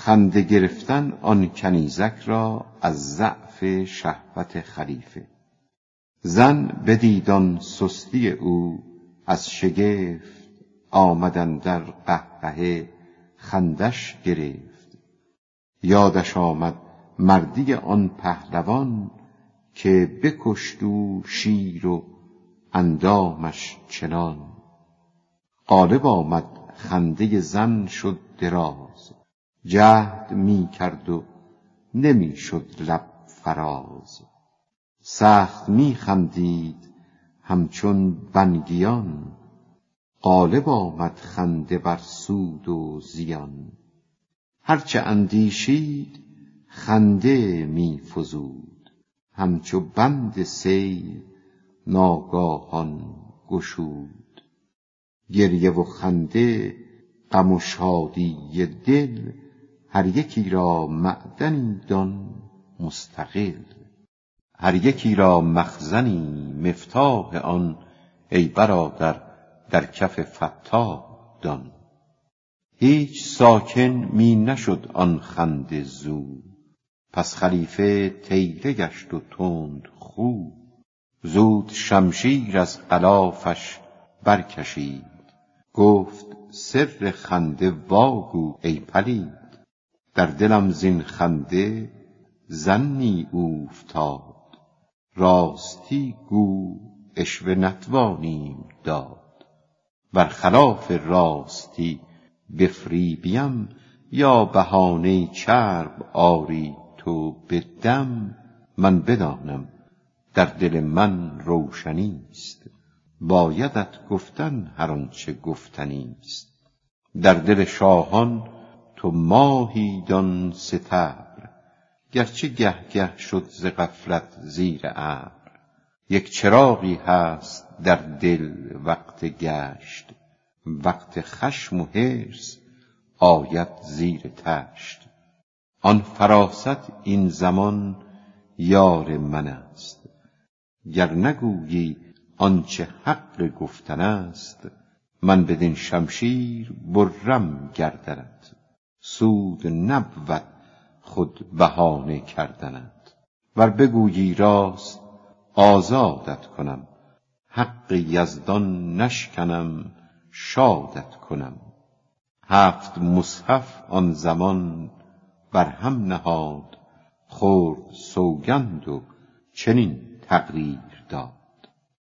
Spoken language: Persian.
خنده گرفتن آن کنیزک را از ضعف شهوت خلیفه. زن بدید آن سستی او از شگفت، آمدن در قهقهه خندش گرفت. یادش آمد مردی آن پهلوان، که بکشت او شیر و اندامش چنان. غالب آمد خنده زن شد دراز، جهد می کرد و نمی شد لب فراز. سخت می خندید همچون بنگیان، غالب آمد خنده بر سود و زیان. هرچه اندیشید خنده می فزود، همچو بند سیل ناگاهان گشود. گریه و خنده غم و شادی دل، هر یکی را معدنی دان مستقل. هر یکی را مخزنی مفتاح آن، ای برادر در کف فتاح دان. هیچ ساکن می نشد آن خنده زو، پس خلیفه طیره گشت و تند خو. زود شمشیر از غلافش برکشید، گفت سر خنده واگو ای پلید. در دلم زین خنده ظنی اوفتاد، راستی گو عشوه نتوانیم داد. بر خلاف راستی بفریبیم، یا بهانه چرب آری تو به دم. من بدانم در دل من روشنیست، بایدت گفتن هر آنچه گفتنیست. در دل شاهان تو ماهی دان ستبر، گرچه گه گه شد ز غفلت زیر ابر. یک چراغی هست در دل وقت گشت، وقت خشم و حرص آید زیر تشت. آن فراست این زمان یار من است، گر نگویی آنچه حق گفتن است. من بدین شمشیر برم گردنت، سود نبود خود بهانه کردنت. ور بگویی راست آزادت کنم، حق یزدان نشکنم شادت کنم. 7 مصحف آن زمان بر هم نهاد، خورد سوگند و چنین تقریر داد.